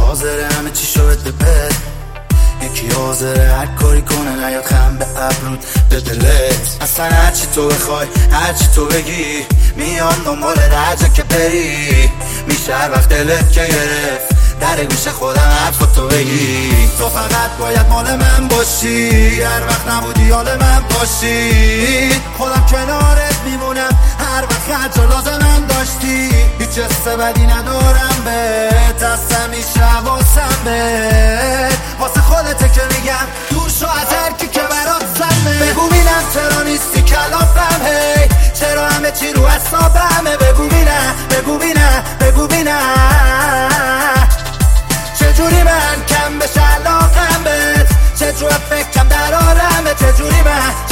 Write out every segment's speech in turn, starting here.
حاضره همه چی شو بده بد، یکی حاضره هر کاری کنه نیاد خم به ابرود به دلت. اصلا هرچی تو بخوای هرچی تو بگی میان دنبال هر جا که بری، میشه هر وقت دلت که گرفت در گوش خودم حرفاتو بگی. تو فقط باید مال من باشی، هر وقت نبودی حال من باشی، خودم کنارت میمونم هر وقت هر جا لازمم داشتی. هیچ حس بدی ندارم بهت، اصلا میشه حواسم بهت، واسه خودته که میگم دور شو از هر کی که برات سمه. بگو بینم چرا نیستی کلافم، هی چرا همه چی رو حسابمه. بگو بینم بگو بینم بگو بینم چجوری من کم بشه علاقم بهت، چجوری فکرم در آرمه، چجوری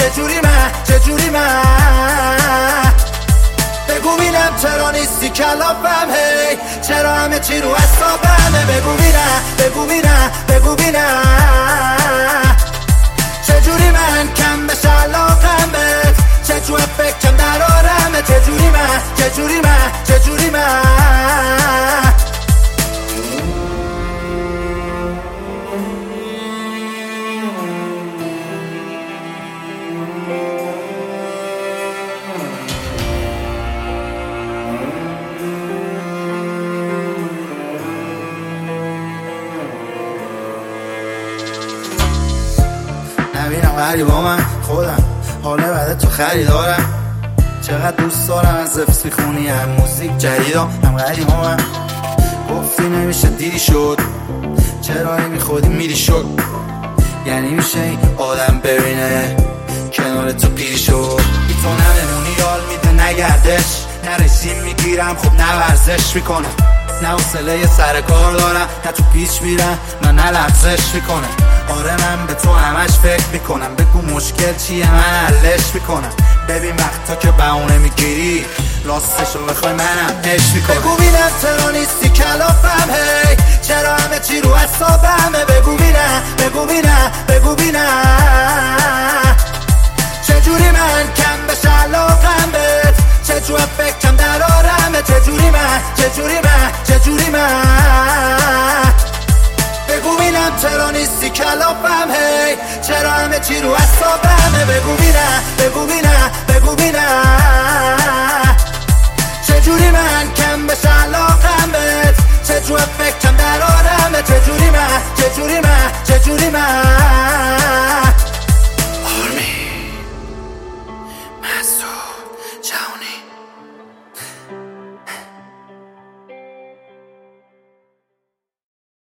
من بگو بینم چرا نیستی کلافم، هی چرا همه چی رو حسابمه. بگو بینم چجوری من کم بشه علاقم بهت، چجوری فکرم در آرمه، چجوری من نبینم غریبا من خودم حاله بعد تو خریدارم، چقدر دوست دارم از حفظ میخونی هم موزیک جدیدم. هم غریبا من گفتی نمیشه دیری شد، چرا نمیخودی میری شد، یعنی میشه این آدم ببینه کنار تو پیری شد. بی تو نمونی یال میده نگردش، نه رژیم میگیرم خب نه ورزش میکنم، نه حوصله سر کار دارم، نه تو پیچ میرم نه لغزش میکنم. آره من به تو همش فکر میکنم، بگو مشکل چیه من حلش میکنم. ببین وقتا که بهونه میگیری راستشو بخوای منم عشق میکنم. بگو بینم چرا نیستی کلافم، هی چرا همه چی رو حسابمه. بگو بینم چجوری من کم بشه علاقم بهت، چجوری فکرم در آرمه، چجوری من بگو بینم چرا نیستی کلافم، هی چرا همه چی رو حسابمه. بگو بینم